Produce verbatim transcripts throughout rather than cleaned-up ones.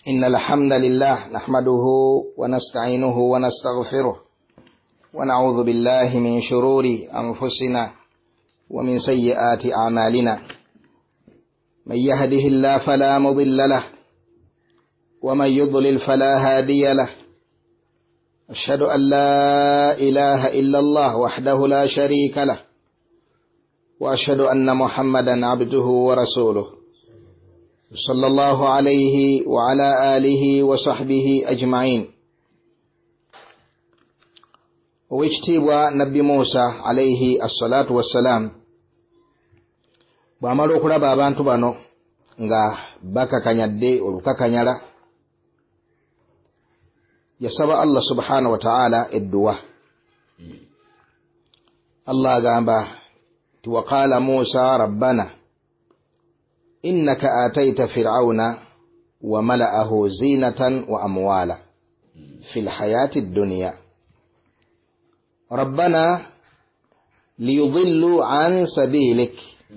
إن الحمد لله نحمده ونستعينه ونستغفره ونعوذ بالله من شرور أنفسنا ومن سيئات أعمالنا. من يهده الله فلا مضل له ومن يضلل فلا هادي له. أشهد أن لا إله إلا الله وحده لا شريك له وأشهد أن محمدا عبده ورسوله صلى الله عليه وعلى آله وصحبه أجمعين. ويجتبوا نبي موسى عليه الصلاة والسلام bwamala okulaba abantu bano nga bakakanyadde olukakanyala, yasaba Allah subhanahu wa ta'ala edduwa. Allah agamba ti waqala Musa rabbana innaka ataita fir'auna wa mala'ahu zinatan wa amwala fil hayati ad-dunya rabbana liyudillu an sabilik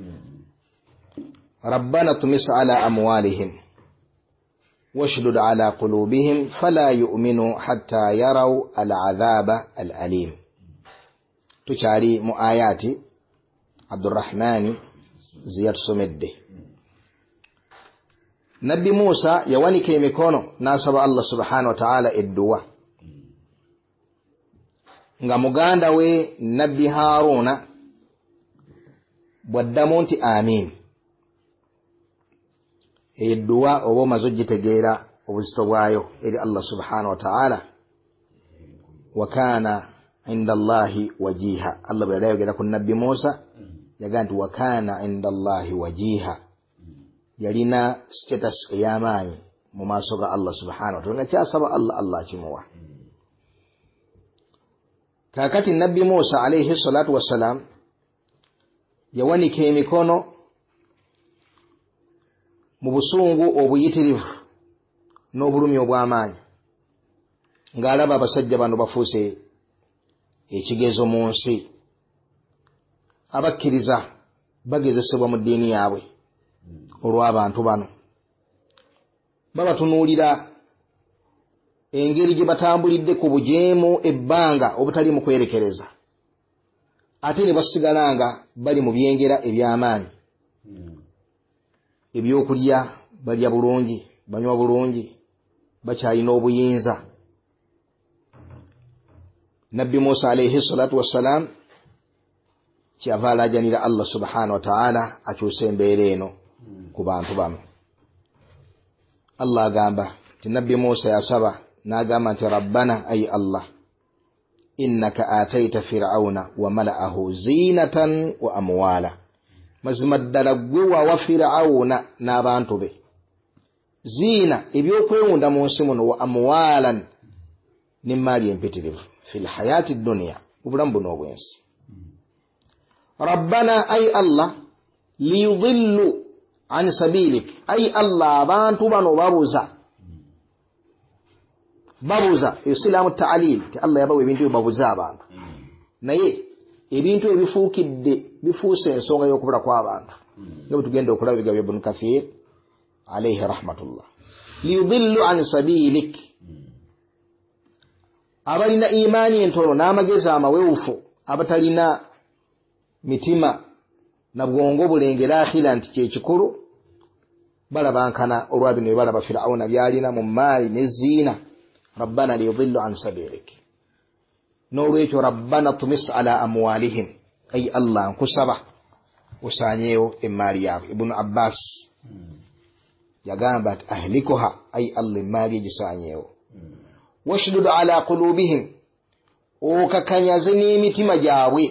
rabbana tumis ala amwalihim washdud ala qulubihim fala yu'minu hatta yaraw al-'adhaba al-alim. Tuchari mu ayati Abdurrahmani Ziyad Sumedde. Nabi Musa yawanika emikono nasaba Allah subhanahu wa ta'ala edduwa nga muganda we Nabi Haruna bwaddamu nti amin. Edduwa oba omaze ogitegeera obuzito bwayo eri Allah subhanahu wa ta'ala. Wa kana inda Allahi wajiha. Allah bwe yayogera ku Nabi Musa yaga nti wa kana inda Allahi wajiha, yalina status ey'amaanyi mu maaso ga Allah subhanahu wa ta'ala, nga kyasaba Allah Allah kimuwa. Kakati Nabi Musa alayhi salatu wassalam yawanika emikono mu busungu obuyitirivu n'obulumi obw'amaanyi ng'alaba abasajja bano bafuuse ekigezo mu nsi, abakkiriza bagezesebwa mu ddiini yaabwe olw'abantu bano. Babatunuulira engeri gye batambulidde ku bujeemu ebbanga obutali mu kwerekereza, ate ne basigala nga bali mu byengera eby'amaanyi. Ebyokulya balya bulungi, banywa bulungi, bakyalina obuyinza. Nabbi Musa alayhi salatu wassalam kyava alajanira Allah subhanahu wa ta'ala akyuse embeera eno ku bantu bano. Allah agamba ti Nabbi Musa yasaba n'agamba nti rabbana ay Allah innaka ataita fir'auna wa mala'ahu zinatan wa amwala. Mazima ddala gwe wawa fir'auna n'abantu be ziina, ebyokwewunda mu nsi muno, wa amwalan n'emmaali empitirivu fil hayati dunya, obulamu buno obwensi. Rabbana ay Allah liyudillu an sabilik, ay Allah abantu bano babuza babuza isilamu ta'lil ti Allah yabawe ebintu babuza abantu, naye ebintu ebifuukidde bifuuse ensonga y'okubula kw'abantu nga tugenda okulaba biga bya Ibn Kathir alayhi rahmatullah. Liyudillu an sabilik, abalina imaani entono n'amagezi amawewufu, abatalina mitima na bwongo bulengera akhira nti kyekikulu, balabankana olwa bino balaba Firauna byalina mu maali ne ziina. Rabbana liyudillu an sabilik, n'olwekyo rabbana tumis ala amwalihim, ay Allah nkusaba osanyeewo emmaali yaabwe. Ibn Abbas yagamba ati ahlikuha, ay Allah emmaali egisanyeewo. Washdud ala qulubihim, okakanyaze n'emitima gyabwe,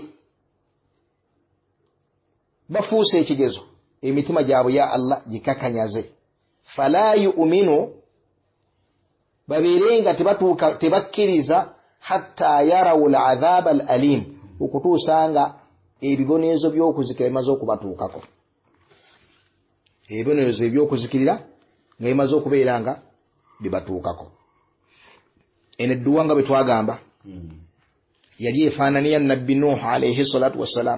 bafuuse ekigezo emitima gyabwe ya Allah gikakanyaze. Fala yu'minu, babeerenga tebatuuka tebakkiriza hatta yarawu al-'adhaba al-alim, okutuusanga ebibonerezo by'okuzikirira bimaze okubatuukako. Ebibonerezo eby'okuzikirira nga bimaze okubeera nga bibatuukako. Eno edduwa nga bwe twagamba yali efaananiya Nabbi Nuh alayhi salatu wassalam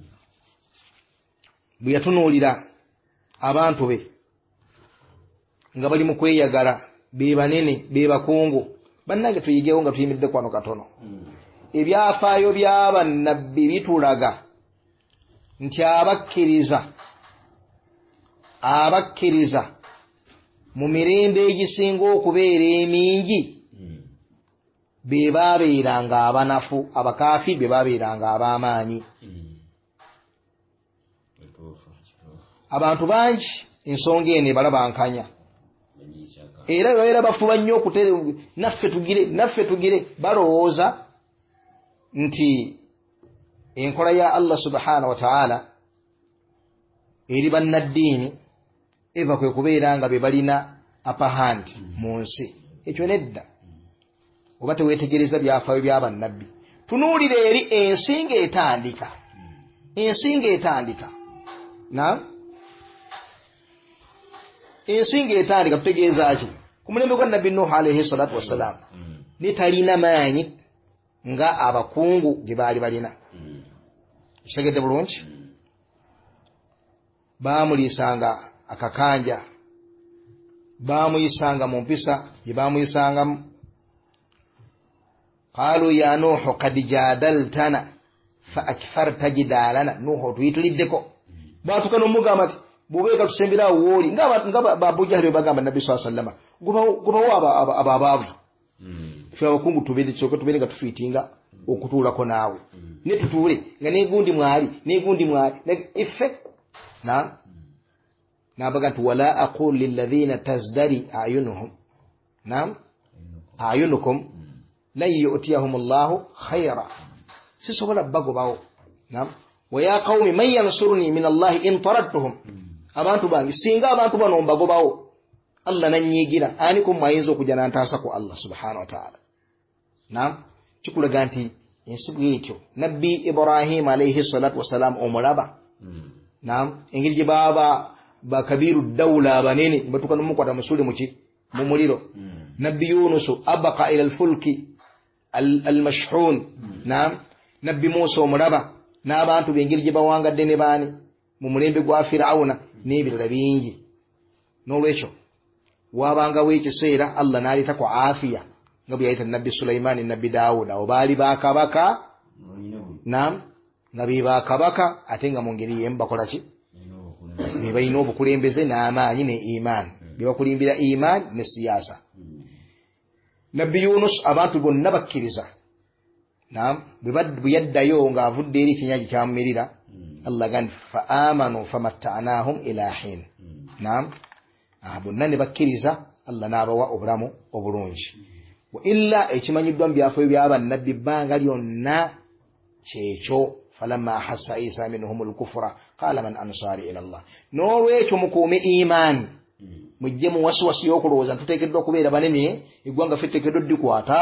bwe yatunuulira abantu be nga bali mu kweyagala be banene be bakungu bannange tuyigeewo nga tuyimiridde kwano katono ebyafaayo by'abannabbi bitulaga nti abakkiriza abakkiriza mu mirembe egisinga okubeera emingi be baabeeranga abanafu abakaafi be baabeeranga ab'amaanyi abantu bangi ensonga eno ebalabankanya era babeera bafuba nnyo okutere naffe tugire naffe tugire balowooza nti enkola ya Allah subhanahu wa ta'ala eri bannaddiini eva kwe kubeera nga be balina upper hand mu nsi ekyo nedda oba teweetegereza byafaayo by'abannabbi tunuulire eri ensinga etandika ensinga etandika na ensinga etandika tutegeeza ki ku mulembe gwa nabbi Nuuh alayhi salatu wassalam ne talina maanyi nga abakungu gye baali balina kitegedde bulungi baamuliisanga akakanja baamuyisanga mu mpisa gye baamuyisangamu qaalu ya Nuuhu qad jaadaltana fa aktharta jidaalana Nuuhu tuyitiriddeko baatuka n'omugamba ati bw'obeeka tusemberawo wooli nga babujahali bwe bagamba nabbi saa sallama gubawo abo abaavu ffe abakungu tubeere tubeere nga tufiitinga okutuulako naawe ne tutuule nga neegundi mwali neegundi mwali iffe na nabaga nti wala aqul lilladhina tazdari ayunuhum naam ayunukum lan yu'tiyahum Allahu khayra sisobola bagobawo naam wa ya qaumi man yansuruni min Allahi in taradtuhum abantu bangi singa abantu bano mbagobawo Allah nanyigira ani ko mayinzo okujja nantaasa ku Allah subhanahu wa ta'ala naam kikulaga nti ensibu ekyo nabbi Ibrahim alayhi salatu wassalam omulaba naam engeri gye baba bakabiru dawla banene batuka n'omukwata musule muki mu muliro nabbi Yunus abaqa ila al-fulki al-mashhun naam nabbi Musa omulaba n'abantu bengeri gye bawangadde ne baani mu mulembe gwa Firauna n'ebirala bingi n'olwekyo wabangawo ekiseera Allah n'aleeta ku afiya nga bwe yaleeta nabbi Sulaimaani nabbi Daawuda abo baali bakabaka naam nga be bakabaka ate nga mu ngeri y'emu bakola ki be balina obukulembeze n'amaanyi ne imaani be bakulimbira imaani ne siyaasa nabbi Yunus abantu bonna bakkiriza naam bwe yaddayo ng'avudde eri ekinyaagi kyamumirira Allah gani fa amanu famatta'nahum ila hin naam bonna ne bakkiriza Allah n'abawa obulamu obulungi wa illa ekimanyiddwa mu byafaayo by'abannabbi bbanga lyonna kyekyo falamma hassa Isa minhum al-kufra qala man ansari ila Allah n'olwekyo mukuume imaani mujje mu wasiwasi y'okulowooza ntuteekeddwa okubeera banene eggwanga ffe tuteekeddwa ddikwata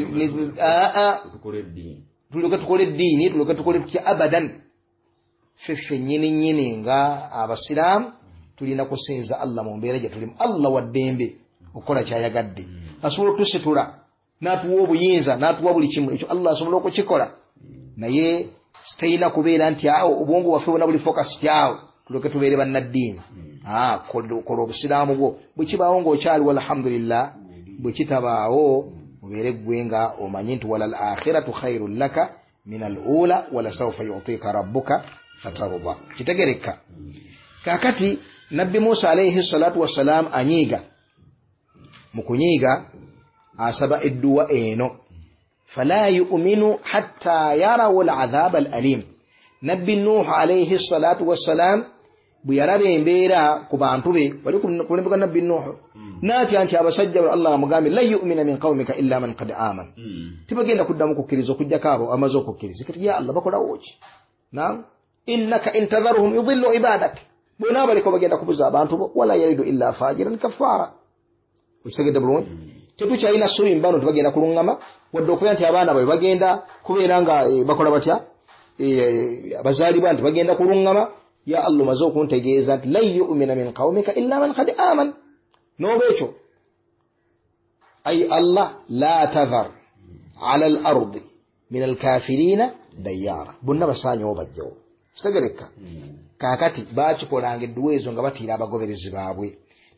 tulyoke tukole eddiini tulyoke tukole tutya abadan ffeffe nnyini nnyini nga abasiraamu tulina kusinza Allah mu mbeera gye tulimu Allah wa ddembe okukola kyayagadde asobola otusitula n'atuwa obuyinza n'atuwa buli kimu ekyo Allah asobola okukikola naye sitayina kubeera nti awo obwongo bwaffe bwonna buli focus awo tulyoke tubeere bannaddiini kola obusiraamu bwo bwe kibaawo ng'okyali walhamdulillah bwe kitabaawo obeere ggwe nga omanyi nti wala al-akhiratu khayrun laka min al-ula wala sawfa yu'tika rabbuka fatarda kitegereka kakati nabbi Musa alayhi salatu wassalam anyiiga mu kunyiiga asaba edduwa eno fala yu'minu hatta yarawu al-'adhab al-alim nabbi Nuh alayhi salatu wassalam bwe yaraba embeera ku bantu be bali kulembuka nabbi Nuh naatya nti abasajja Allah amugambe la yu'mina min qawmika illa man qad amana tibagenda kuddamu kukkiriza okujjako abo amaze okukkiriza kati ya Allah bakolawo ki naam innaka intadharuhum yudhillu ibadak bona baliko bagenda kubuza abantu bo wala yalidu illa fajiran kafara ukitegedde bulungi tetukyalina ssubi mbano tebagenda kuluŋŋama wadde okubeera nti abaana babe bagenda kubeera nga bakola batya abazaali bantu bagenda kuluŋŋama ya Allah maze okuntegeeza nti lan yu'mina min qawmika illa man qad amana n'olwekyo ay Allah la tadhar ala al-ardi min al-kafirina dayyara bonna basaanyewo bajjawo kitegereka kaakati baakikolanga edduwa ezo nga batiira abagoberezi baabwe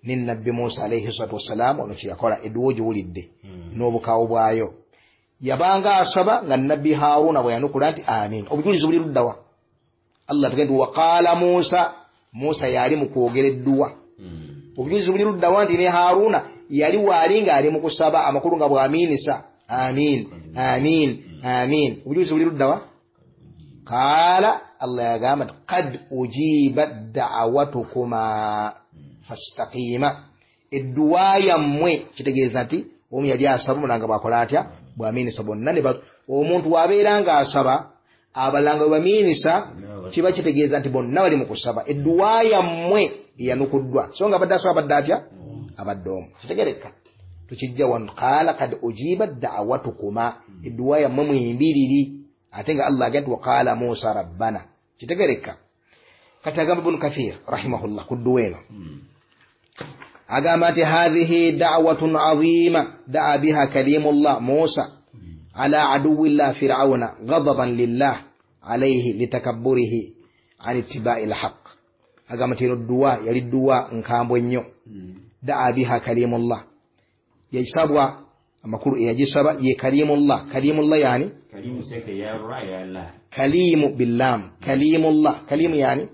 nin nabbi Musa alayhi salatu wassalam ono kiyakola edduwa giwulidde n'obukawo bwayo yabanga asaba nga nabbi Haruna bwe yanukula nti amin obujulizi buli luddawa Allah tugenda waqala Musa Musa yali mu kwogera edduwa obujulizi buli luddawa nti ne Haruna yali wali nga ali mu kusaba amakulu nga bw'aminisa amin amin amin obujulizi buli luddawa qala Allah yagamba qad ujibat da'awatukuma fastaqima edduwa yammwe kitegeeza nti omu yali asaba mulanga bwakola atya bw'aminisa bonna ne omuntu wabeera nga asaba abalanga bw'aminisa kiba kitegeeza nti bonna bali mu kusaba edduwa yammwe yanukuddwa so nga abadde asaba abadde atya abadde omu kitegereka tukijja wano qala qad ujibat da'awatukuma edduwa yammwe mwimbiriri ate nga Allah agati waqala Musa rabbana kitegereka kati agamba Ibn Kathir rahimahullah kudduweno agamba ati hadhihi da'watun azima da'a biha kalimullah Musa ala aduwillah fir'auna ghadaban lillah alayhi litakabburihi an ittiba'i alhaq agamba tino duwa yali duwa nkambwe nnyo da'a biha kalimullah yasabwa amakuru yagisaba ye kalimullah kalimullah yani kalimu seke ya ra ya Allah kalimu billam kalimullah kalimu yani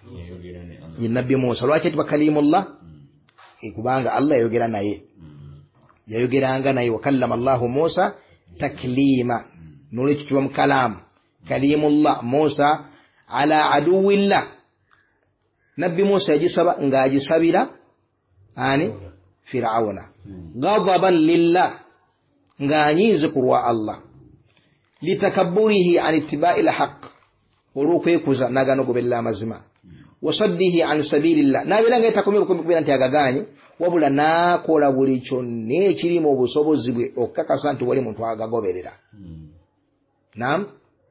ye nabbi Musa lwaki tuba kalimullah kubanga Allah yayogera naye yayogeranga naye wakallama Allah Musa taklima noleki tuba mukalam kalimullah Musa ala aduwillah nabbi Musa yagisaba ngagisabira ani Fir'auna ghadaban lillah nganyize kurwa Allah litakabburihi an ittiba'il haqq urukwekuza nagano gobella mazima wasaddihi an sabilillah nabiranga etakomye kubira nti agaganye wabula nakola buli kyonna ekirimu obusobozi bwe okakasa nti wali muntu agagoberera naam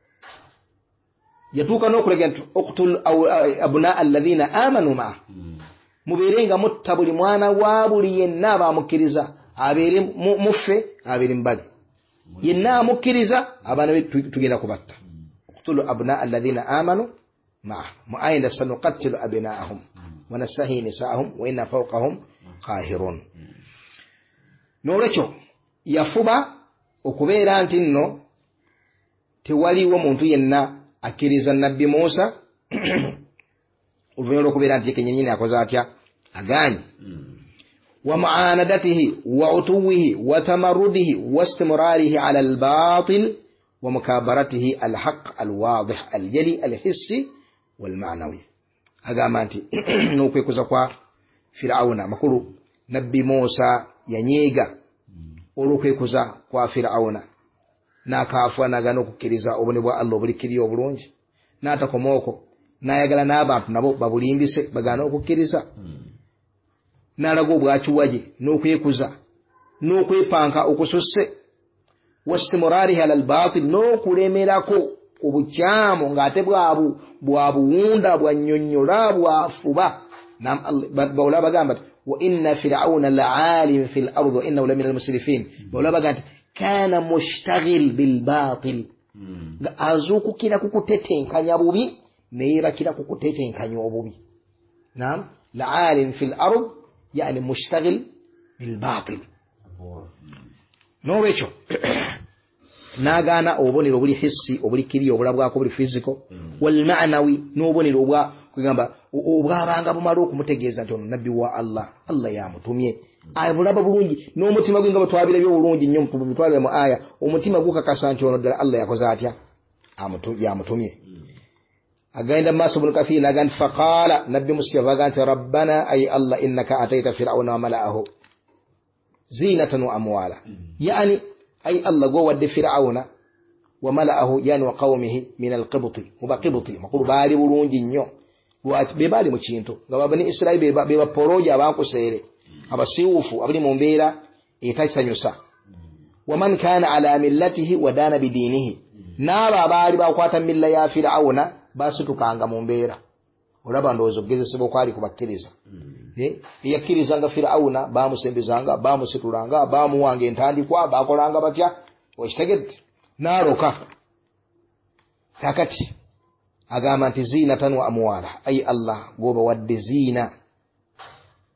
yatuuka n'okulega nti uqtul abna alladhina amanu ma muberenga mutta buli mwana wa buli yenna abamukkiriza abeere muffe abeere mbali yenna amukkiriza abaana tugenda kubatta uqtulu abna alladhina amanu ma mu'ayna sanuqattilu abnaahum wa nastahi nisaahum wa inna fawqahum qahirun nolekyo yafuba okubeera nti nno tewaliwo muntu yenna akkiriza nabbi Musa oluvannyuma lw'okubeera nti yekenyenyini akoze atya aganye wa mu'anadatihi wa utuwihi wa tamarrudihi wa istimrarihi ala albatil wa mukabaratihi alhaq alwadih aljali alhissi walma'nawi agamba nti n'okwekuza kwa Fir'auna makulu nabbi Musa yanyiiga olw'okwekuza kwa Fir'auna n'akaafaanagana okukkiriza obune bwa Allah obulikiriyo obulungi n'atakomaoko n'ayagala n'abantu nabo babulimbise bagana okukkiriza n'alaga obwakiwaje n'okwekuza n'okwepanka okususse wastimurarihi ala albatil n'okulemerako obukyamu ng'ate bwabu bwabuwunda bwannyonnyola bwafuba bawula bagamba wa inna fir'auna la'alim fil ardi wa innahu lamina almusrifin bawula bagamba kana mushtaghil bil batil azukukira kukutetenkanya bubi neyibakira kukutetenkanya obubi naam la'alim fil ard yani mushtaghil bil batil nolwekyo nagana obubonero obuli hissi obulikiriyo obulabwako buli physical wal ma'nawi n'obubonero obwa kugamba obwabanga bumala okumutegeeza nti ono nabbi wa Allah Allah yamutumye abulaba bulungi n'omutima gwe nga batwabira byo bulungi nnyo mu bitwalire mu aya omutima gukakasa nti ono ddala Allah yakoze atya yamutumye agenda maaso Ibn Kathir nagandi faqala nabbi Musa bagandi rabbana ay Allah innaka ataita fir'auna wa mala'ahu zinatan wa amwala yani ay Allah go wadde fir'auna wa mala'ahu yani wa qaumihi min al-qibti muba qibti makulu bali bulungi nnyo be bali mu kintu nga babani Israeli be baporoja abankuseere abasiwufu abali mu mbeera etakisanyusa waman kana ala millatihi wa dana bidinihi naba abali bakwata milla ya fir'auna basitukanga mu mbeera olaba ndozo gezesebo kwali kubakkiriza eh yakkirizanga fir'auna bamusembezanga bamusitulanga bamuwange entandikwa bakolanga batya okitegedde naroka kakati agamba nti zinatan wa amwala ay Allah goba wadde zina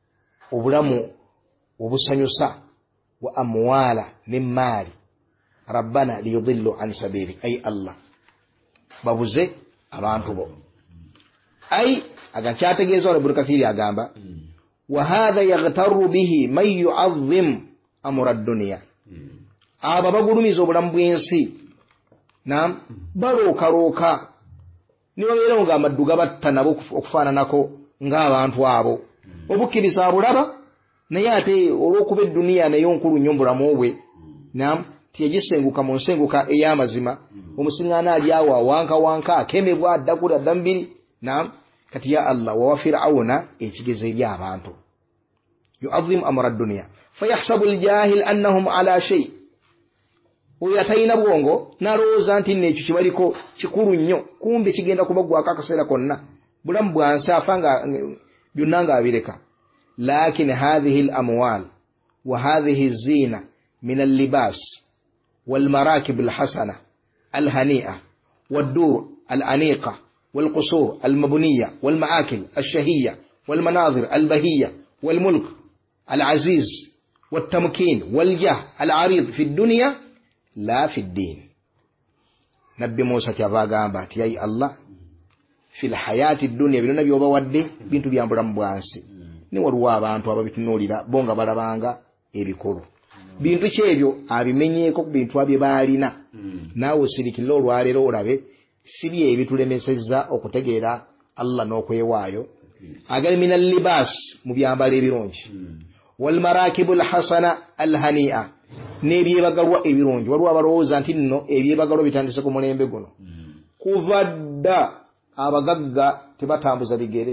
obulamu obusanyusa wa amwala min mali rabbana liyudillu an sabili ay Allah babuze abantu bo ay agakyategeeza Ibn Kathir agamba wa hadha yaghtaru bihi man yu'azzim amra ad-dunya aba bagulumiza obulamu bw'ensi nam balookalooka nibabeera nga amadduga batta nabo okufaananako ng'abantu abo obukkiriza abulaba naye ate olw'okuba eduniya nayo nkulu nnyo mubulamu bwe nam tiyagisenguka mu nsenguka ey'amazima omusiŋŋaana ali awo awanka wanka akemebwa addakuli adda mubiri nam kati ya Allah wa Fir'auna ekigezo eri abantu yu'azzim amra ad-dunya fayahsabu al-jahil annahum ala shay oyo atalina bwongo n'alowooza nti nno ekyo kibaliko kikulu nnyo kumbe kigenda kubagwako akaseera konna bulamu bwansi afa nga byonna ng'abireka lakin hadhihi al-amwal wa hadhihi az-zina min al-libas wal-marakib al-hasana al-hani'a wad-dur al-aniqa والقصور المبنية والمآكل الشهية والمناظر البهية والملك العزيز والتمكين والجاه العريض في الدنيا لا في الدين نبي موسى كفاقا يا الله في الحياة الدنيا بلو نبي وبودي بنتو بيامبرا مبوانسي niwaluwa abantu ababitunuulira bonga balabanga ebikulu bintu kyebyo abimenyeeko ku bintu abye baalina naawe osirikirira olwaleero olabe sibi ebitulemesezza okutegeera Allah n'okwewaayo agali min al-libas mu byambalo ebirungi wal marakibul hasana al hani'a n'ebyebagalwa ebirungi waliwo abalowooza nti nno ebyebagalwa bitandise ku mulembe guno kuva dda abagagga tebatambuza bigere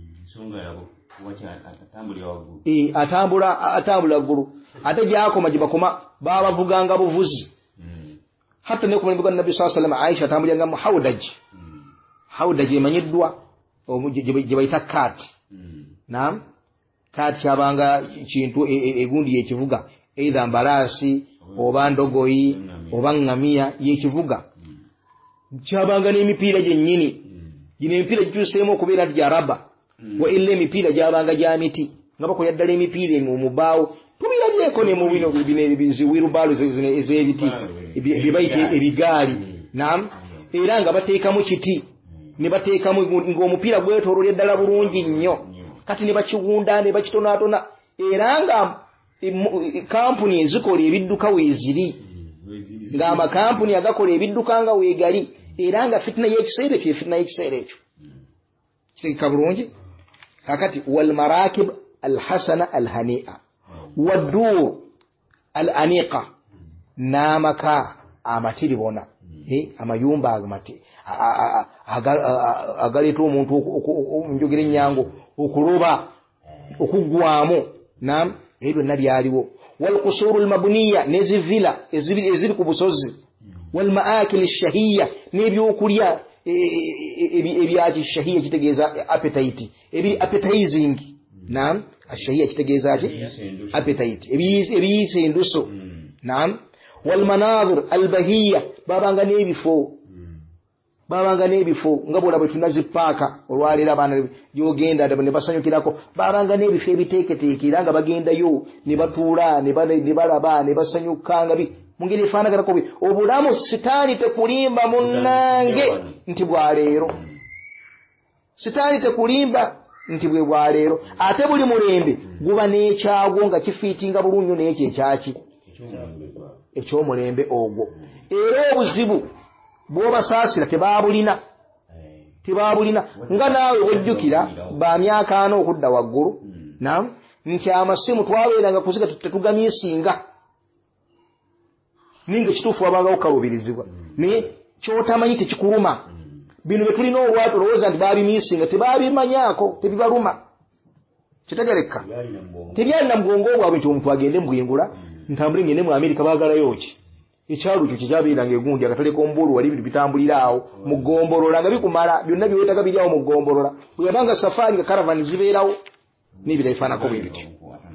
atambula atambula ggulu ate gyakoma gyebakoma babavuganga buvuzi hata ne ku mulembe gwa Nabbi sallallahu alaihi wasallam Aisha atambulanga mu hawdaj hawdaj emanyiddwa gye bayita kaati naam kaati kyabanga kintu egundi yekivuga either mbalaasi oba ndogoyi oba ngamiya yekivuga kyabanga n'emipiira gyennyini gino emipiira gituuseemu okubeera gya raba wa illa emipiira gyabanga gya miti nga bakola ddala emipiira mu mubaawo tubirabyeko ne mu bino biziwirubaalo ez'ebiti ebibayita ebigaali naam era nga bateekamu kiti ne bateekamu ng'omupiira gwetoololya ddala bulungi nnyo kati ne bakiwunda ne bakitonaatona era nga kampuni ezikola ebidduka weeziri ng'amakampuni agakola ebidduka nga weegali era nga fitina y'ekiseera ekyo fitina y'ekiseera ekyo kirika bulungi kakati wal marakib al hasana al hani'a waddur al aniqa n'amaka amatiribona amayumba amati agaleeta omuntu njogera ennyango okuloba okuggwamu naam ebyo byonna byaliwo wal qusuru al mabniya n'ezivila eziri ku busozi wal maakil ash-shahiyya n'ebyokulya ebya kishahiya kitegeeza appetite ebiri appetizing naam ash-shahiyya kitegeeza ki appetite ebiyise enduso naam wal manazir al bahiyya babanga n'ebifo babanga n'ebifo nga bola bwe tunazipaaka olwaleero abaana gyogenda ne basanyukirako babanga n'ebifo ebiteeketeekera nga bagendayo ne batuula ne balaba ne basanyukanga bi mu ngeri efaanaganako bwe obulamu sitaani tekulimba munnange nti bwaleero sitaani tekulimba nti bwe bwaleero ate buli mulembe guba n'ekyagwo nga kifiitinga bulungi n'ekyo ekyaki ekyomulembe ogwo era obuzibu bw'obasaasira tebaabulina tebaabulina nga naawe wejjukira ba myaka ana okudda waggulu naam nti amasimu twabeeranga kuziga tetugamiisinga ninga kituufu wabanga okukaluubirizibwa naye kyotamanyi tekikuluma bino bye tulina olwatu olowooza nti baabimiisinga tebaabimanyaako tebibaluma kitegereka tebyalina mugongo bwabwe nti omuntu agende mubwingula ntambule ngende mu Amerika baagalayo ki ekyalo kyo kyekyabiranga egundi akatale k'ombuulu wali bintu bitambulira awo mu ggombolola nga bikumala byonna byewetaga biri awo mu ggombolola bwe yabanga safaari nga karavani zibeerawo n'ebira bifaanako bwe bityo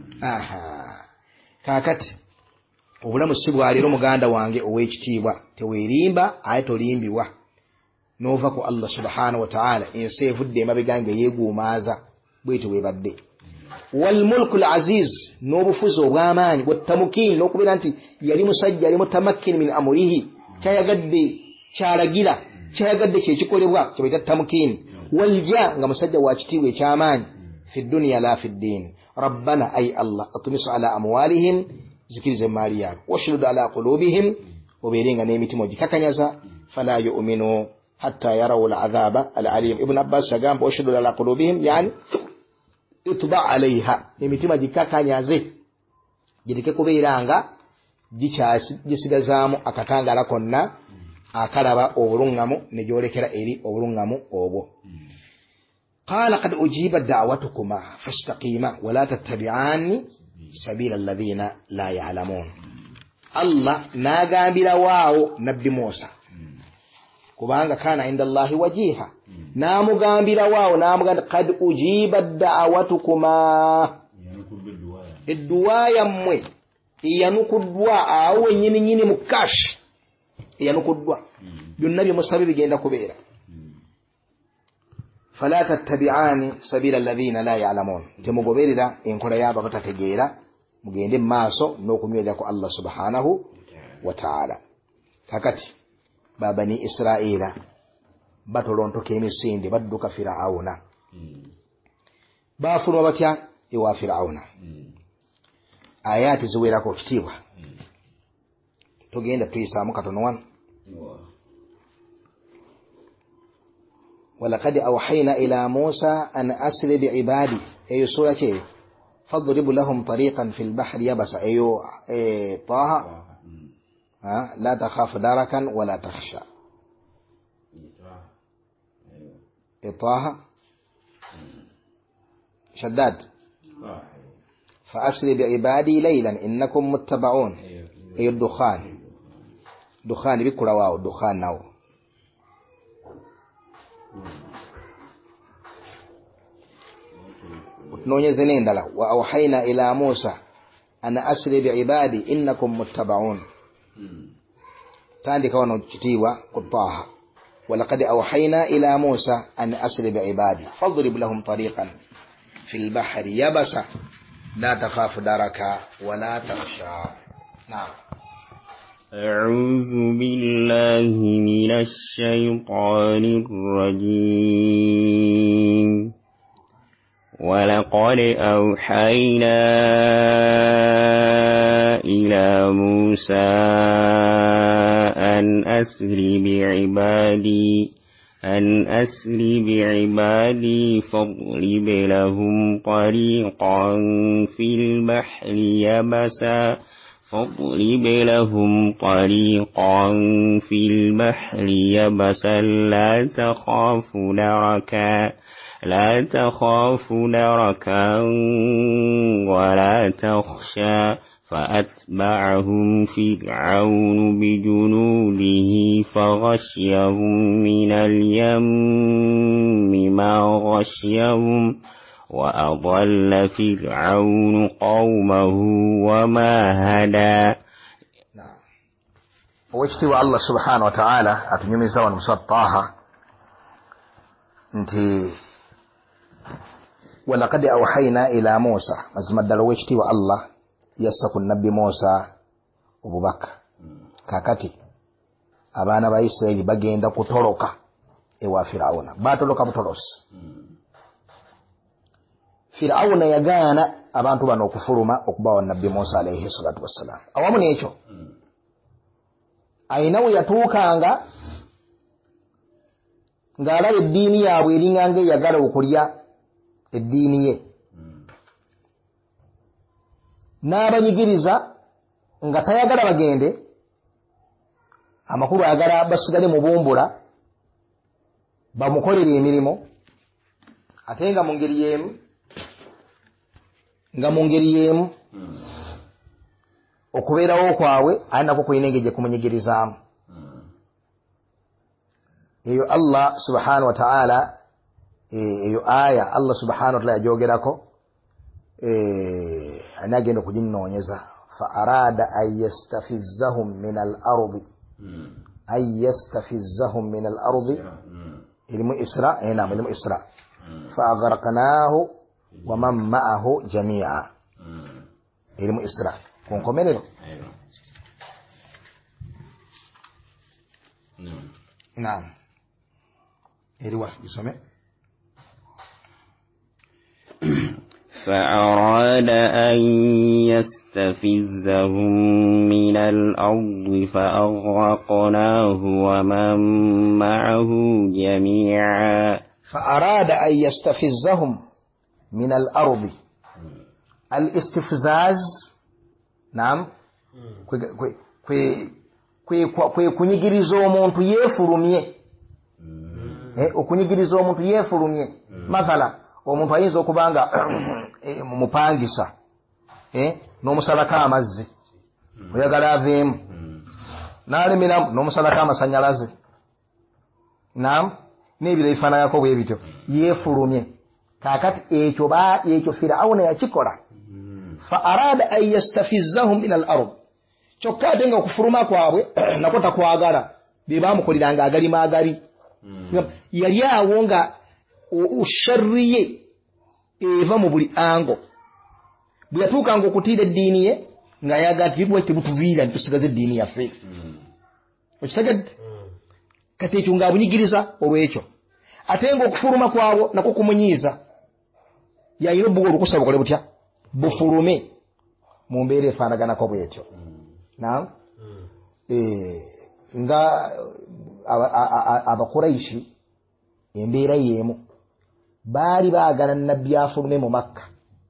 kaakati obulamu si bwaleero muganda wange ow'ekitiibwa teweerimba aye tolimbibwa n'ova ku Allah subhanahu wa ta'ala ensi evudde emabega nga yeeguumaaza bwetyo weebadde wal mulku al aziz n'obufuzi obw'amaanyi bw'ottamukiini n'okubeera nti yali musajja yali mutamakkin min amurihi kyayagadde kyalagira kyayagadde kyekikolebwa kye bayita tamukiini walja nga musajja wa kitiibwa eky'amaanyi fi dduniya la fi ddiini rabbana ay allah atumisu ala amwalihim zikiriza emaali yaabwe washdud ala qulubihim obeerenga n'emitima ogikakanyaza fala yu'minu hatta yarawu al'adhaba al'alim ibn abbas agamba washdud ala qulubihim yani itba alaiha emitima gikakanyaze gireke kubeeranga gisigazaamu akatangala konna akalaba obulungamu ne gyolekera eri obulungamu obwo qala qad ujiba da'watukuma fastaqima wala tattabi'ani sabila alladhina la ya'lamun Allah nagambira waawo nabbi Musa kubanga kana inda Allahi wajiha namugambira waawo namuganda qad ujiba da'watukuma edduwaya mmwe iyanukuddwa awo nyini nyini mukash iyanukuddwa byonna bye musabe bigenda kubeera fala tattabi'ani sabila alladhina la ya'lamun temugoberera enkola yabo batategeera mugende maaso n'okunywera ku Allah subhanahu wa ta'ala kakati babani Israila batolontoka emisinde badduka Firauna bafuluma batya ewa Firauna ayati ziwerako kitiibwa tugenda tuyisaamu katono wano walaqad awhayna ila Musa an asri bi'ibadi ayo sura ce fadrib lahum tariqan fil bahri yabasa ayo taha ha la takhaf darakan wala takhsha taha shaddad فأسر بعبادي ليلا إنكم متبعون أي الدخان دخان بكل واو الدخان ناو وتنوني زنين دلا وأوحينا إلى موسى أن أسر بعبادي إنكم متبعون تاندي كونو تتيوا قطاها ولقد أوحينا إلى موسى أن أسر بعبادي فاضرب لهم طريقا في البحر يبسا لا تخاف دركا ولا تخشى نعم أعوذ بالله من الشيطان الرجيم ولقد أوحينا إلى موسى أن أسر بعبادي أن أسر بعبادي فاضرب لهم طريقا في البحر يبسا فاضرب لهم طريقا في البحر يبسا لا تخاف دركا لا تخاف دركا ولا تخشى فأتبعهم فرعون بجنوده فغشيهم من اليم ما غشيهم وأضل فرعون قومه وما هدى. نعم. واجتوى الله سبحانه وتعالى أتنمي زوان مسطاها انتي ولقد أوحينا إلى موسى أزمد الوجتوى الله يسق النبي موسى أبو بكر كاكتي أبانا بإسرائيل بجين دا كتولوكا إوا فرعون باتولوكا بطولوس فرعون يغانا abantu bano okufuluma okubawa nabbi Musa alayhi salatu wassalam awamu n'ekyo ayina we yatuukanga ng'alaba eddiini yaabwe eringanga eyagala okulya eddiini ye n'abanyigiriza nga tayagala bagende amakulu ayagala basigale mu bumbula bamukolere emirimu ate nga mu ngeri y'emu nga mu ngeri y'emu okubeerawo kwabwe alinako kulina engeri gye kumunyigirizaamu eyo Allah subhanahu wa ta'ala eyo aya Allah subhanahu wa ta'ala yajogerako anagenda okuginnoonyeza fa arada an yastafizzahum min al-ardi ay yastafizzahum min al-ardi ilimu isra ena ilimu isra fa aghraqnahu wa man ma'ahu jami'a irimu Isra konkomerero naam iriwa isome فأراد أن يستفزهم من الأرض فأغرقناه ومن معه جميعا فأراد أن يستفزهم من الأرض الاستفزاز نعم kwe kunyigiriza omuntu yefulumye eh okunyigiriza omuntu yefulumye mathala omuntu ayinza okubanga mupangisa eh n'omusalako amazzi oyagala aveemu n'alemera n'omusalako amasanyalaze naam n'ebiro ebifaananako bwe bityo yefulumye kakati ekyo ba ekyo Firawuna yakikola fa arada an yastafizzahum min al-ard kyokka ate nga okufuluma kwabwe nako takwagala be baamukoliranga agalima agabi yali awo nga usharriye eva mu buli ango bwe yatuukanga okutiira eddiini ye ng'ayagala tibwe tebutuviira nitusigaze eddiini yaffe okitegedde kati ekyo ng'abunyigiriza olw'ekyo ate nga okufuluma kwabo nako kumunyiiza yayina obbuga olukusa bukole butya bufulume mu mbeera efaanaganako bwetyo naam nga abakuraishi embeera y'emu baali baagala nnabbi afulume mu Makka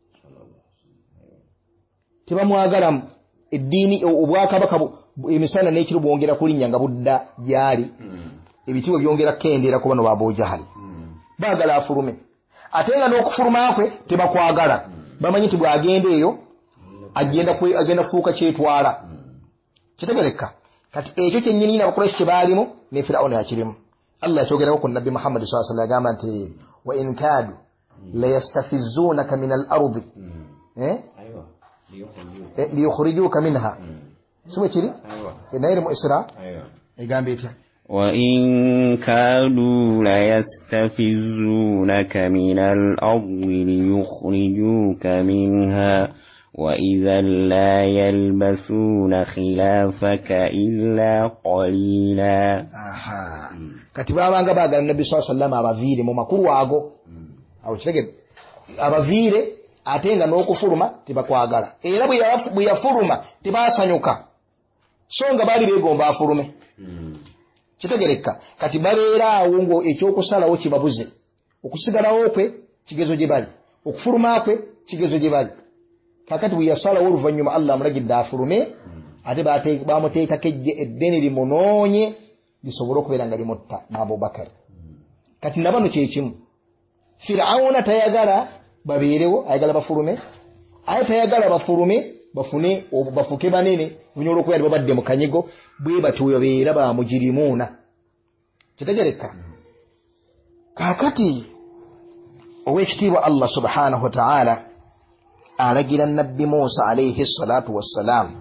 tebamwagalamu eddiini obwakabaka emisana n'ekiro bwongera kulinnya nga budda gyali ebitiibwa byongera kendeera ku bano Abu Jahal baagala afulume ate nga n'okufuluma kwe tebakwagala bamanyi nti bw'agenda eyo agenda agenda kufuuka kyetwala kitegereka kati ekyo kyennyini n'abakuraishi kye baalimu ne Firawuna yakirimu Allah yakyogerako ku nabbi Muhammad sallallahu alaihi wasallam agamba nti wa in kaadu la yastafizunaka min al-ardi eh liyukhrijuka minha siwe kiri naye mu Isra egamba etya وإن كادوا ليستفزونك من الأرض ليخرجوك منها وإذا لا يلبثون خلافك إلا قليلا aha kati babanga bagala nabbi sallallahu alaihi wasallam abaviire mu makulu ago awo kitegedde abaviire ate nga n'okufuluma tebakwagala era bwe yafuluma tebasanyuka so nga baali beegomba afulume kitegereka kati babeera awo ngo ekyokusalawo kibabuze okusigalawo kwe kigezo gye bali okufuluma kwe kigezo gye bali kakati bwe yasalawo oluvannyuma Allah amulagidde afulume ate bamuteekako ejje eddene limunoonye lisobole okubeera nga limutta Abubakar kati nabano kyekimu Firawuna tayagala babeerewo ayagala bafulume aye tayagala bafulume bafune bafuke banene bunyola okubeera babadde mu kanyigo bwe batubeera bamujirimuuna kitegereka kakati ow'ekitiibwa Allah subhanahu wa ta'ala alagira nabbi Musa alayhi salatu wassalam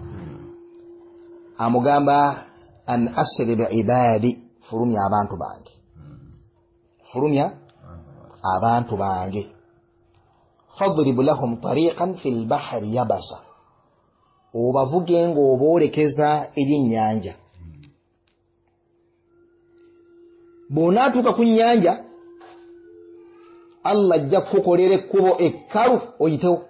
amugamba an asri bi ibadi fulumya abantu bange fulumya abantu bange fadrib lahum tariqan fil bahri yabasa obavuge ngo oboolekeza ebyennyanja bw'onaatuuka ku nnyanja Allah ajja kukukolera ekkubo ekkalu oyitewo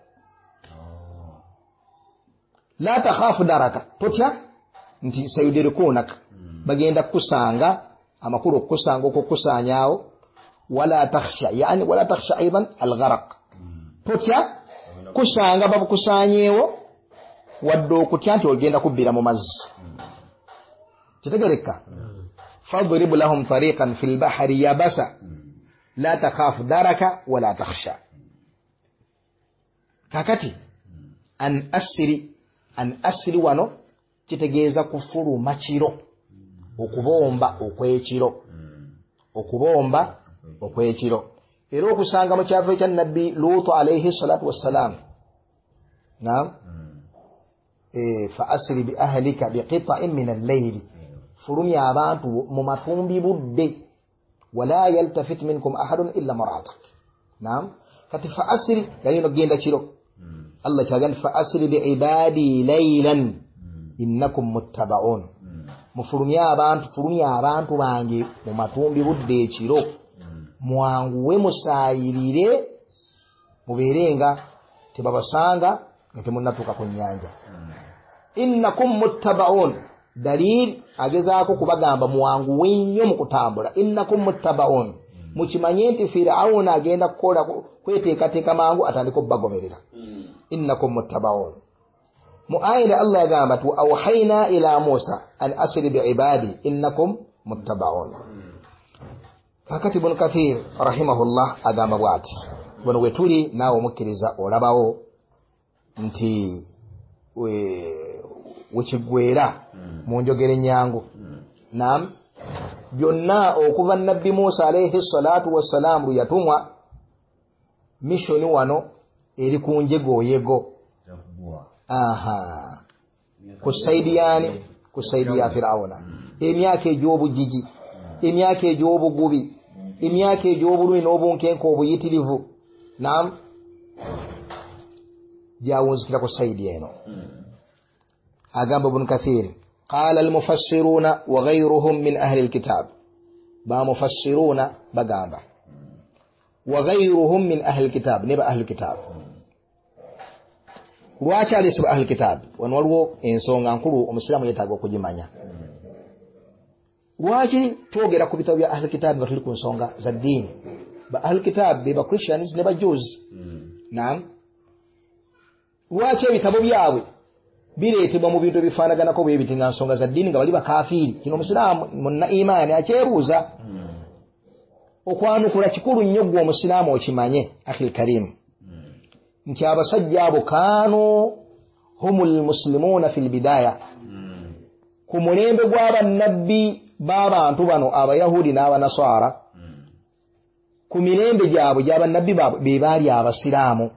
la takhaafu daraka totya nti sayudirikuunaka bagenda kukusanga amakulu okukusanga okukusaanyaawo wala takhsha yani wala takhsha aidan algharaq totya kusanga babukusaanyeewo wadde okutya nti ogenda kubbira mu mazzi kitegereka fadrib lahum tariqan fil bahri yabasa la takhaafu daraka wala takhsha kakati an asri an asri wano kitegeeza kufuluma kiro okubomba okwekiro okubomba okwekiro era okusanga mu kyaffe kya nabbi Luutu alayhi salatu wassalam naam eh fa asri bi ahlika bi qita'in min al-layl fulumya abantu mu matumbi budde wala yaltafit minkum ahadun illa mar'atak naam kati fa asri yani no genda kiro Allah kyagan fa asri bi ibadi laylan innakum muttabaun mufulumya abantu fulumya abantu bange mu matumbi budde ekiro mwanguwe musayirire muberenga tebabasanga ntemunnatuka ku nyanja innakum muttabaun dalil agezaako kubagamba mwanguwe nnyo mu kutambula innakum muttabaun mukimanye nti Firauna agenda kukola kweteekateeka mangu atandika okubagomerera innakum muttabaun mu ayina Allah yagamba tu awhayna ila Musa an asri bi ibadi innakum muttabaun kakati Ibn Kathir rahimahullah agamba bwati bono wetuli naawe mukkiriza olabawo nti we wekigwera mu njogere nyangu naam byonna okuva nabbi Musa alayhi salatu wassalam yatumwa mission wano eri kunjego yego aha kusaidiani kusaidia Firauna emyaka egy'obujiji emyaka egy'obugubi emyaka egy'obulumi n'obunkenko obuyitirivu naam jawuzikira kusaidia eno agamba Ibn Kathir قال المفسرون وغيرهم من أهل الكتاب با مفسرون بغامبا وغيرهم من أهل الكتاب نبا أهل الكتاب lwaki alisaba أهل الكتاب wanwaliwo ensonga nkulu omusiramu yeetaaga okugimanya lwaki twogera ku bitabo bya أهل الكتاب nga tuli ku nsonga za ddiini ba أهل الكتاب be ba Christians ne ba Jews naam lwaki ebitabo byabwe bireetebwa mu bintu bifaanaganako bwe biti nga nsonga za ddiini nga bali bakafiiri kino omusiraamu munna imaani akyebuuza okwanukula kikulu nnyo gwe omusiraamu okimanye akhil karim nti abasajja abo kaanu humul muslimuuna fil bidaaya ku mulembe gw'abannabbi b'abantu bano abayahudi n'abanaswara ku mirembe gyabwe gy'abannabbi be baali abasiraamu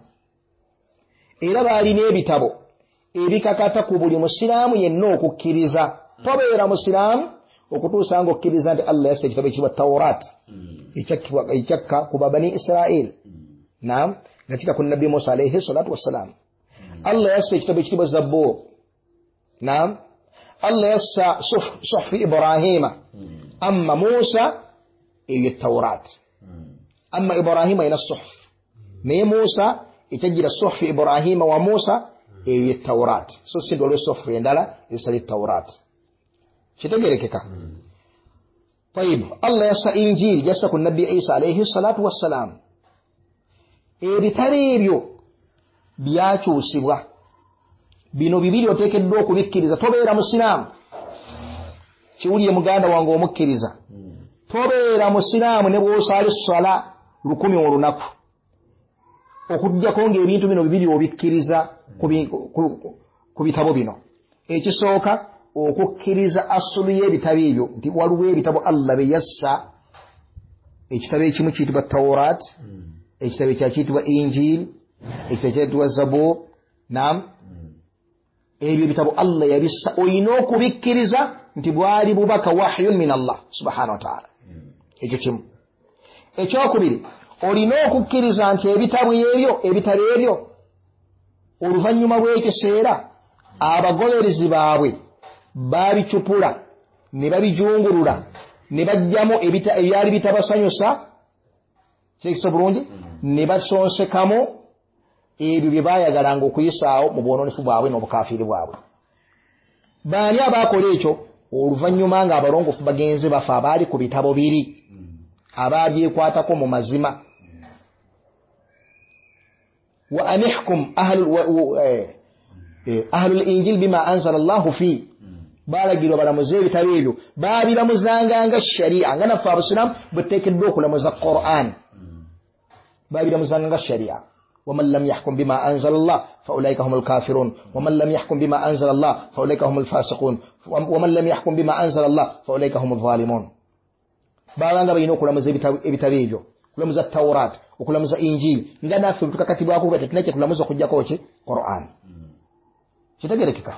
era baali n'ebitabo ebikakata ku buli musiraamu yenna okukkiriza tobeera musiraamu okutuusa nga okkiriza nti Allah yasse ekitabo ekibwa Tawrat ekyakka ku bani Israel naam nga kika ku nabbi Musa alayhi salatu wassalam Allah yasse ekitabo ekitibwa Zabur naam Allah yassa suhfi Ibrahima amma Musa eyo Tawrat amma Ibrahima ina suhf naye Musa ekyajjira suhfi Ibrahima wa Musa eyo Tawrat so sindo lo suhfu endala esali Tawrat kitegerekeka طيب الله yassa injil yassa ku nabbi Isa alayhi salatu wassalam ebitabo ebyo byakyusibwa bino bibiri oteekeddwa okubikkiriza tobeera musiraamu kiwulye muganda wange omukkiriza tobeera musiraamu ne bw'osaali ssala lukumi olunaku okujjako ng'ebintu bino bibiri obikkiriza ku bitabo bino ekisooka okukkiriza asulu y'ebitabo ebyo nti waliwo ebitabo Allah bye yassa ekitabo ekimu kiyitibwa Tawrat ekitabo ekya kiyitibwa Injil ekitabo kiyitibwa Zabur naam ebyo bitabo Allah yabissa oyina okubikkiriza nti bwali bubaka wahyun min Allah subhanahu wa ta'ala ekyo kimu ekyokubiri olina okukkiriza nti ebitabo ebyo ebitabo ebyo oluvannyuma lw'ekiseera abagoberezi baabwe babicupula ne babijungulula ne bajjamu ebyali bitabasanyusa kyekisa bulungi ne basonsekamu ebyo bye baayagalanga okuyisaawo mu bwononefu bwabwe n'obukafiiri bwabwe baani abaakola ekyo oluvannyuma nga abalongofu bagenze bafa abaali ku bitabo biri ababyekwatako mu mazima wa anihkum ahlul injil bima anzala Allahu fi balagirwa balamuze ebitabo ebyo baabiramuzanga nga sharia nga naffe abasiraamu bweteekeddwa okulamuza Qur'an baabiramuzanga nga sharia ومن لم يحكم بما أنزل الله فأولئك هم الكافرون ومن لم يحكم بما أنزل الله فأولئك هم الفاسقون ومن لم يحكم بما أنزل الله فأولئك هم الظالمون balanga bayina okulamuza ebitabo ebyo kulamuza Tawrat okulamuza Injil nga naffe tukakatibwako bwe tuneke kulamuza okujjako ki Qur'an kitegerekeka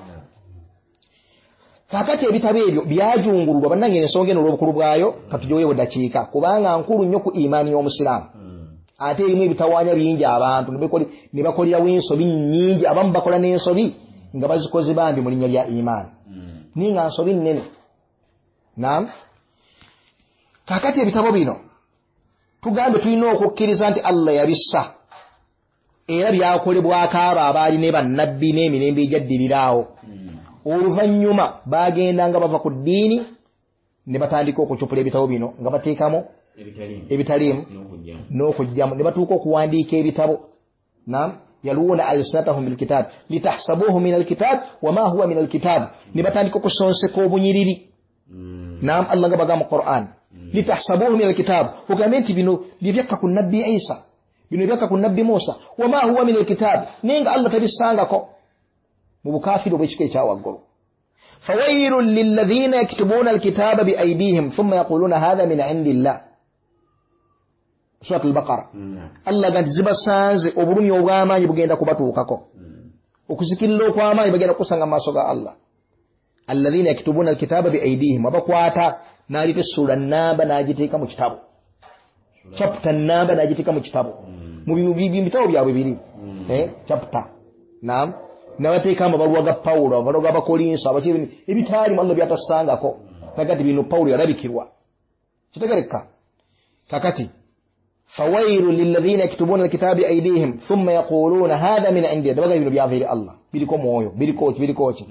kakati ebitabo ebyo byajungulwa bannange ensonga eno olw'obukulu bwayo katujoweewo dakiika kubanga nkulu nnyo ku imaani y'omusiraamu ate erimu ebitawanya bingi abantu ne bakolerawo ensobi nnyingi abamu bakola n'ensobi nga bazikoze bambi mu linnya lya imaani naye nga nsobi nnene. Naam, kakati ebitabo bino tugambe tulina okukkiriza nti Allah yabissa era byakolebwako abo abaali ne bannabbi n'emirembe egyaddiriraawo. Oluvannyuma bagenda nga bava ku ddiini ne batandika okucupula ebitabo bino nga bateekamu ebitaliimu n'okujjamu ne batuuka okuwandiika ebitabo. Naam, yaluuna alsinatahum bilkitab litahsabuhu min alkitab wama huwa min alkitab, ne batandika okusonseka obunyiriri. Naam, Allah nga bagamba mu Qur'an litahsabuhu min alkitab, ogambe nti bino byakka ku nabbi Isa, bino byakka ku nabbi Musa, wama huwa min alkitab, naye nga Allah tabissangako mu bukafiru bw'ekika ekyawaggulu. fawailun lilladhina yaktubuna alkitaba biaydihim thumma yaquluna hadha min indillah. Surat al-Baqara. Allah ganti zibasanze obulumi obw'amaanyi bugenda kubatuukako, okuzikirira okw'amaanyi bagenda kusanga mu maaso ga Allah. Alladhina yaktubuna alkitaba biaydihim, abakwata n'alita essula nnamba n'agiteeka mu kitabo, chapter nnamba n'agiteeka mu kitabo, mu bitabo byabwe biri chapter. Naam, n'abateeka amabaluwa ga Pawulo, amabaluwa g'Abakolinso, abakiri ebitaalimu Allah byatasangako, nagati bino Pawulo yalabikirwa. Kitegereka kakati fawailu lilladhina yaktubuna alkitaba biaydihim thumma yaquluna hadha min indi, dabaga bino byava Allah, biriko mwoyo, biriko ki biriko ki.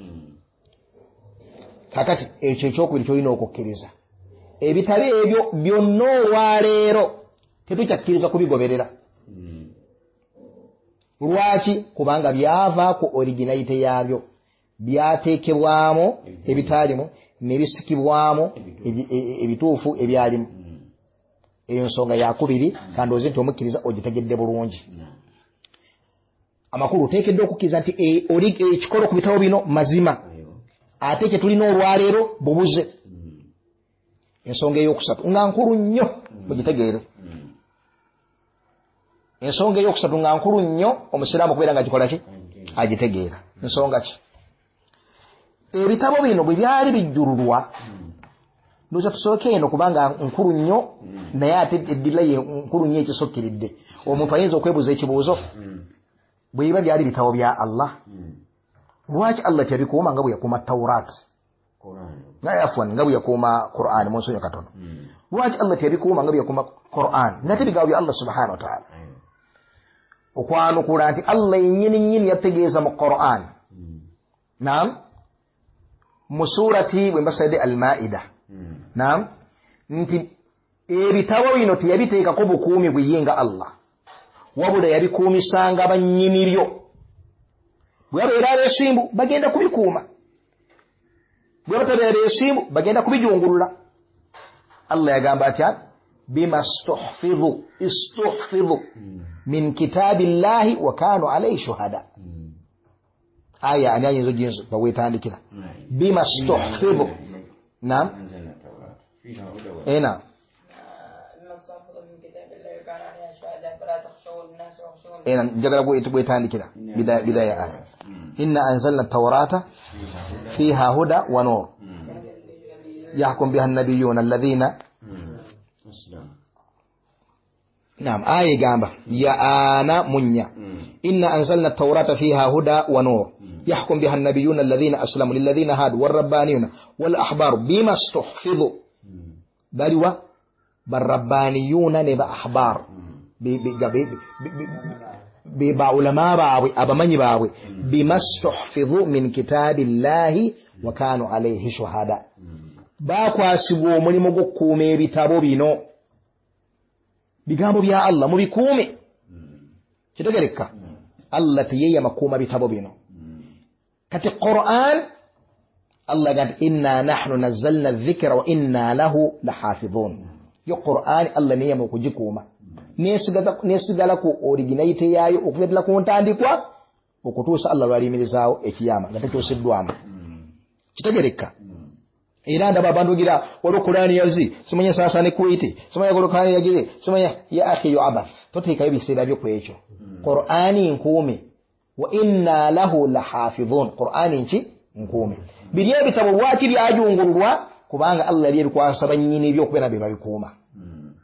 Kakati ekyo ekyokubiri kyolina okukkiriza. Ebitali ebyo byonna olwaleero tetukyakkiriza kubigoberera. Lwaki? Kubanga byava ku originalite yaabyo, byateekebwamu ebitaalimu ne bisikibwamu ebituufu ebyalimu. Eyo nsonga yakubiri, kandi oze nti omukkiriza ogitegedde bulungi. Amakulu oteekedde okukkiriza nti ekikolo ku bitabo bino mazima, ate kye tulina olwaleero bubuze. Ensonga ey'okusatu nga nkulu nnyo mugitegeere. Ensonga ey'okusatu nga nkulu nnyo omusiraamu kubeera nga gikola ki? Agitegeera. Ensonga ki? Ebitabo bino bwe byali bijjululwa, ndoza tusooke eno kubanga nkulu nnyo, naye ate eddira ye nkulu nnyo ekisokkiridde. Omuntu ayinza okwebuuza ekibuuzo, bwe biba byali bitabo bya Allah, lwaki Allah teyabikuuma nga bwe yakuuma Tawraat? Naye afwan nga bwe yakuuma Qur'an, mu nsonga katono. Lwaki Allah teyabikuuma nga bwe yakuuma Qur'an? Ngate bigambo bya Allah subhanahu wa ta'ala. Okwanukula nti Allah yennyini nnyini yategeeza mu Qur'an. Naam, mu surati bwe mbasadde Al-Maida. Naam, nti ebitabo bino teyabiteekako bukuumi bwe nga Allah, wabula yabikuumisanga bannyini byo. Bwe babeera abeesimbu bagenda kubikuuma, bwe batabeera beesimbu bagenda kubijungulula. Allah yagamba atya bima stuhfidhu istuhfidhu min kitabillahi wa kanu alayhi shuhada. Aya ani ayinza ojinza bawetandikira bima stuhfidhu. Naam, ena ena njagala bwetandikira bidaya aya inna anzalna at-taurata fiha huda wa nur yahkum biha an-nabiyyuna alladhina. Naam, aya gamba ya ana munya inna anzalna at-taurata fiha huda wa nur yahkum biha an-nabiyyuna alladhina aslamu lilladhina hadu war-rabbaniyuna wal-ahbaru bima stuhfidhu. Baliwa barabbaniyuna ne ba ahbar be ba ulama baabwe abamanyi baabwe bima stuhfidhu min kitabillahi wa kanu alayhi shuhada. Bakwasibwa omulimu gw'okukuuma ebitabo bino, bigambo bya Allah mubikuume. Kitegereka Allah teyeye makuuma bitabo bino. Kati Qur'an Allah gati inna nahnu nazzalna adh-dhikra wa inna lahu lahafidhun. Yo Qur'an Allah niye mu kujikuuma, nesigala nesigala ku originalite yayo okuvetela ku ntandikwa okutuusa Allah lwalimirizaawo ekiyama nga tekyosiddwamu. Kitegereka era ndaba bandugira waliwo Qur'ani yazi simanya sasa ne kuite simanya Qur'ani yagire simanya ya akhi yo aba toteekayo biseera byo ku ekyo. Qur'ani nkuume wa inna lahu lahafidhun. Qur'ani nki nkuume. Biri ebitabo lwaki byajungululwa? Kubanga Allah yali ebikwasa bannyini by'okubeera be babikuuma.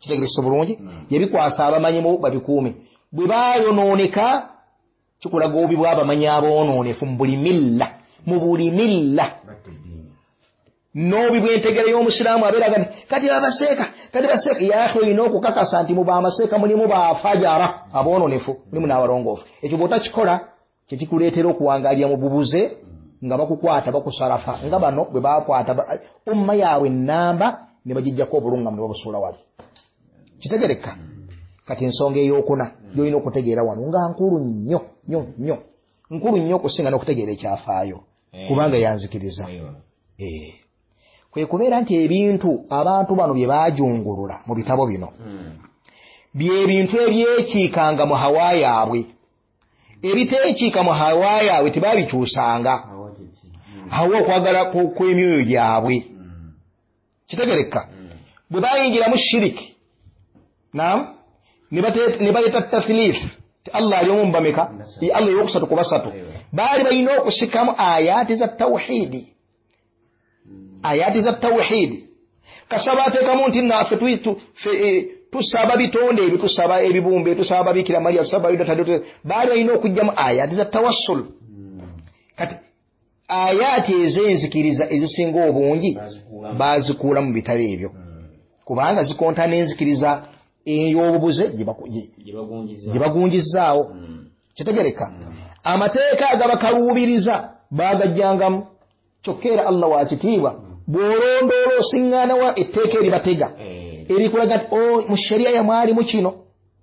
kitegeerese bulungi yebikwasa abamanyimu babikuume bwe bayonooneka kikulaga obubi bw'abamanyi aboononefu mu buli milla mu buli milla n'obi bw'entegera y'omusiraamu abeeraga nti kati babaseeka kati baseeka yaakhe olina okukakasa nti mu bamaseeka mulimu bafajara aboononefu mulimu n'abalongoofu ekyo bw'otakikola kye kikuleetera okuwangaalira mu bubuze nga bakukwata bakusalafa nga bano bwe bakwata umma yaabwe ennamba ne bagijjako obulungamu ne babusuula wali kitegereka kati ensonga ey'okuna gy'olina okutegeera wano nga nkulu nnyo nnyo nnyo nkulu nnyo okusinga n'okutegeera ekyafaayo kubanga yanzikiriza eh kwe kubeera nti ebintu abantu bano bye baajungulula mu bitabo bino bye bintu ebyekiikanga mu hawa yaabwe ebiteekiika mu hawa yaabwe tebaabikyusanga hawa okwagala kw'emyoyo gyabwe kitegereka bwe baayingira mu shiriki naam ne bayita tathlif Allah ali omu mbameka Allah yokusatu ku basatu baali balina okusikamu ayaati za tawhiidi ayati za tawhid kasaba atekamu nti naffe tusaba bitonde ebyo tusaba ebibumbe tusaba bikira Maria tusaba yuda tadote bali balina okujjamu ayati za tawassul kati ayati ezenzikiriza ezisinga obungi bazikuula mu bitabo ebyo kubanga zikontana enzikiriza ey'obubuze gye bagunjizaawo kitegereka amateeka agabakaluubiriza bagajjangamu kyokkeera Allah wakitiibwa bw'olondoola osiŋŋaana wa etteeka eribatega erikulaga mu shariya yamwali mu kino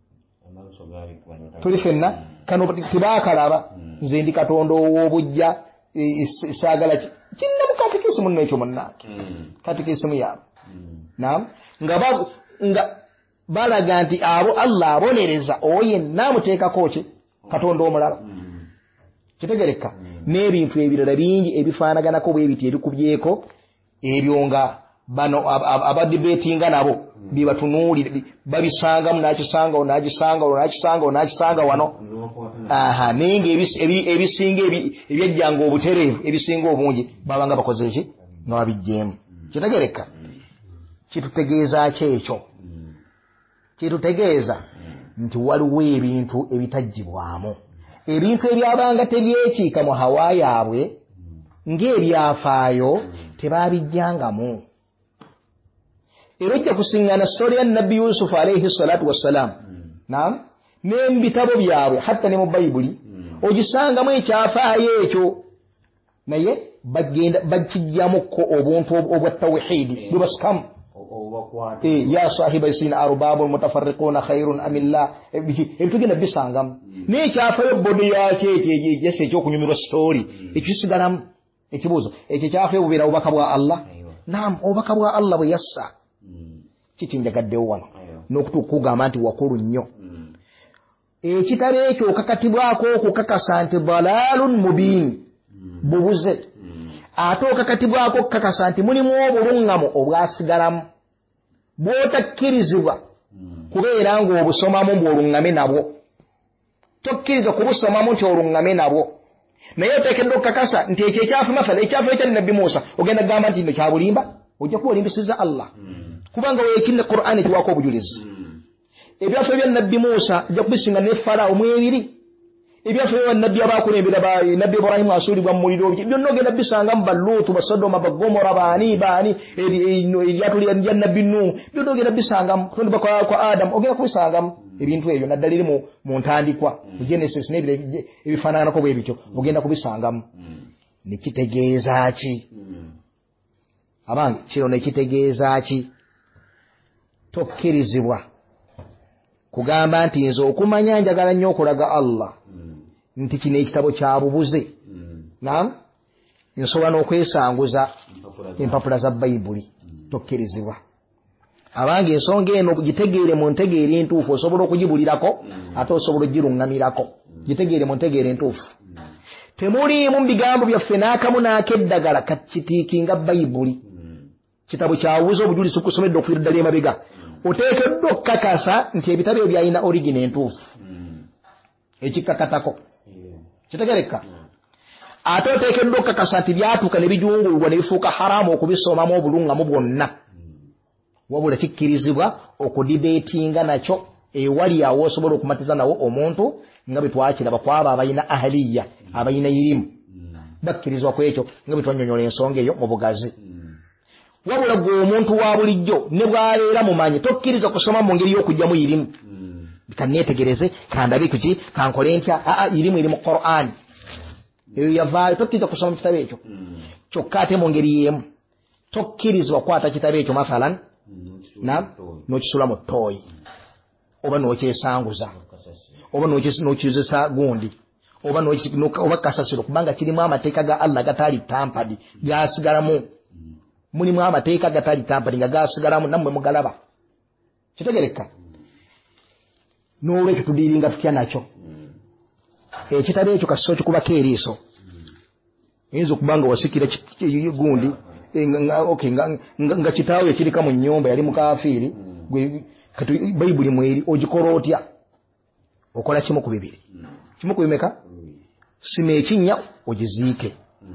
tuli fenna kano tibaakalaba nze ndi katonda ow'obujja saagala kinna mu katikisimu nno ekyo munnange katikisimu yaabo naam nga balaga nti abo Allah abonereza oyo yenna amuteekako ki katonda omulala kitegereka n'ebintu ebirala bingi ebifaanaganako bwe biti ebikubyeko ebyo nga bano abadibetinga nabo bibatunuulira babisangamu nakisangawo nagisangawo nakisangawo nakisanga wano aha naye nga ebisinga ebyajjanga obutereevu ebisinga obungi babanga bakoze ki nga babijjeemu kitegereka kitutegeeza ki ekyo kitutegeeza nti waliwo ebintu ebitajjibwamu ebintu ebyabanga tebyekiika mu hawa yaabwe ng'ebyafaayo tebaabijjangamu era ojja kusiŋŋana sitole ya nabbi yusufu alayhi salatu wassalamu naam ne mu bitabo byabwe hatta ne mu bayibuli ogisangamu ekyafaayo ekyo naye bagenda bakijjamukko obuntu obwa tawhiidi bwe basikamu ya sahiba sin arbabul mutafarriquna khairun amillah ebitugenda bisangamu n'ekyafayo bodi yakyo ekyo ekyokunyumirwa story ekisigalamu ekibuuzo ekyo kyafayo bubeera obubaka bwa Allah naam obubaka bwa Allah bwe yassa kikinjagaddewo wano n'okukugamba nti wakulu nnyo ekitabo ekyo okakatibwako okukakasa nti dalalun mubiin bubuze ate okakatibwako okukakasa nti mulimu obulungamu obwasigalamu bw'otakkirizibwa kubeera ng'obusomamu bw'oluŋŋame nabwo tokkiriza kubusomamu nti oluŋŋame nabwo naye oteekeddwa okukakasa nti ekyo ekyafu mafala ekyafu ekya nabbi Musa ogenda kugamba nti nno kyabulimba ojja kuba olimbisiza Allah kubanga weekinde Qur'an ekiwaako obujulizi ebyafu ebya nabbi Musa ojja kubisinga ne Farao mu ebiri ebyafu ebya nabbi abaakulembera nabbi Ibrahimu asuulibwa mu muliro byonna ogenda bisangamu baluutu basodoma bagomora baani baani eryatu lya nabbi Nuhu byonna ogenda bisangamu kutondebwa kwa Adamu ogenda kubisangamu ebintu ebyo naddala eri mu ntandikwa mu Genesis n'ebiro ebifaananako bwe bityo ogenda kubisangamu nekitegeeza ki abange kino nekitegeeza ki tokkirizibwa kugamba nti nze okumanya njagala nnyo okulaga Allah nti kino ekitabo kya bubuze naam nsobola n'okwesanguza empapula za bayibuli tokkirizibwa abange ensonga eno gitegeere mu ntegeera entuufu osobola okugibulirako ate osobola ogiruŋŋamirako gitegeere mu ntegeera entuufu temuliimu mu bigambo byaffe n'akamu n'akeddagala kakitiikinga bayibuli kitabo kyawuza obujulizi kusomedde okufiira ddala emabega oteekeddwa okukakasa nti ebitabo ebyo byalina origina entuufu ekikakatako kitegereka ate oteekeddwa okukakasa nti byatuuka ne bijungulwa ne bifuuka haramu okubisomamu obulungamu bwonna wabula kikkirizibwa okudibetinga nakyo ewali awo osobola okumatiza nawo omuntu nga bwe twakiraba kwaba abayina ahaliya abayina irimu bakkirizwa ku ekyo nga bwe twanyonyola ensonga eyo mu bugazi wabula gwe omuntu wa bulijjo ne bw'abeera mumanyi tokkiriza kusoma mu ngeri y'okujjamu irimu kanneetegereze kandabe kuki kankole ntya aa irimu iri mu Qur'an eyo yavaayo tokkiriza kusoma mu kitabo ekyo kyokka ate mu ngeri y'emu tokkirizibwa kwata kitabo ekyo mathalan na n'okisula mu ttooyi oba n'okyesanguza oba n'okiyozesa gundi oba oba kasasiro kubanga kirimu amateeka ga Allah gatali tampadi gasigalamu mulimu amateeka gatali tampadi nga gasigalamu nammwe mugalaba kitegereka n'olwekyo tudiringa tutya nakyo ekitabo ekyo kasiso kikubako eriiso eyinza okubanga wasikira gundi okay nga kitaawe kirika mu nnyumba yali mukafiiri kati bayibuli mweri ogikola otya okola kimu ku bibiri kimu ku bimeka sima ekinnya ogiziike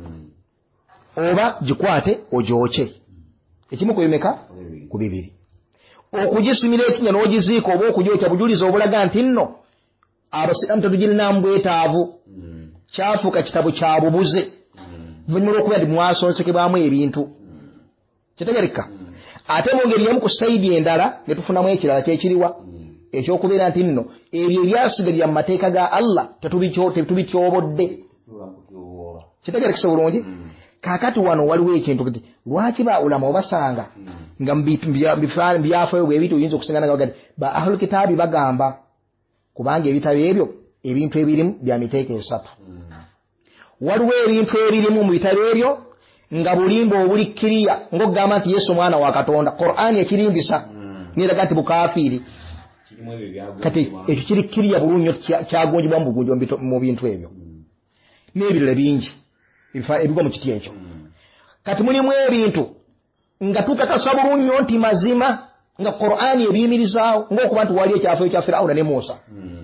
oba gikwate ogyoke ekimu ku bimeka ku bibiri okugisimira ekinnya n'ogiziika oba okugyokya bujuliza obulaga nti nno abasiraamu tetugirinamu bwetaavu kyafuuka kitabo kya bubuze luvannyuma lw'okubeera nti mwasonsekebwamu ebintu kitegereka ate mu ngeri y'emu ku sayidi endala ne tufunamu ekirala kyekiriwa ekyokubeera nti nno ebyo ebyasigalira mu mateeka ga Allah tetubityobodde kitegerekese bulungi kaakati wano waliwo ekintu kiti lwaki baulama obasanga nga byafaayo bwe bitu oyinza okusingana nga bagati ba ahlul kitaabi bagamba kubanga ebitabo ebyo ebintu ebirimu bya miteeka esatu waliwo ebintu ebirimu mu bitabo ebyo nga bulimba obulikkiriya ng'okugamba nti Yesu mwana wa Katonda Qur'an ekirimbisa niraga nti bukafiiri kati ekyo kirikkiriya bulungi kyagonjebwa mu bugonjo mu bintu ebyo n'ebirala bingi ebigwa mu kiti ekyo kati mulimu ebintu nga tukakasa bulungi nti mazima nga Qur'an ebiyimirizaawo ng'okuba nti wali ekyafaayo kya Firawuna ne Musa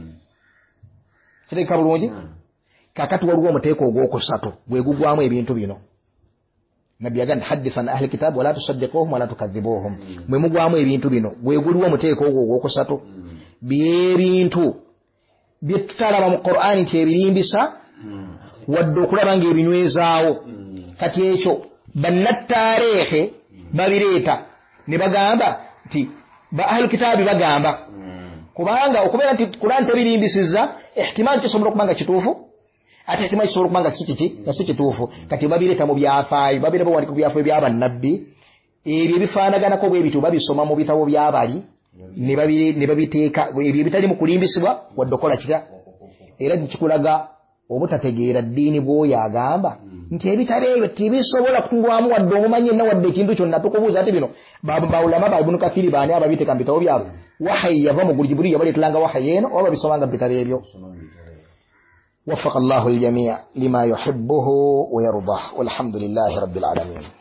kireka bulungi kakati waliwo omuteeko ogwokusatu gwe gugwamu ebintu bino nabbi yagamba hadithan ahli kitab wala tusaddiquhum wala tukadhibuhum mwe mugwamu ebintu bino gwe guliwo omuteeko ogwo ogwokusatu byebintu byetutalaba mu Qur'an nti ebirimbisa wadde okulaba ng'ebinywezaawo kati ekyo bannattareehe babireeta ne bagamba nti ba ahli kitaabi bagamba kubanga okubeera nti Qur'an tebirimbisizza ihtimaali kisobola okuba nga kituufu ate ihtimaali kisobola okuba nga sikiki nga si kituufu kati babireeta mu byafaayo babireeta bawandiika ku byafaayo by'abannabbi ebyo ebifaanaganako bwe bityo babisoma mu bitabo by'abali ne babiteeka ebyo ebitali mu kulimbisibwa wadde okola kitya era kikulaga obutategeera ddiini bw'oyo agamba nti ebitabo ebyo tibisobola kutungwamu wadde omumanyi enna wadde ekintu kyonna tukubuuza ati bino bawulama ba Ibn Kathiri baani ababiteeka mu bitabo byabwe wahayi yava mu Jibril yabaleeteranga wahayi eno oba babisomanga mu bitabo ebyo وفق الله الجميع لما يحبه ويرضاه والحمد لله رب العالمين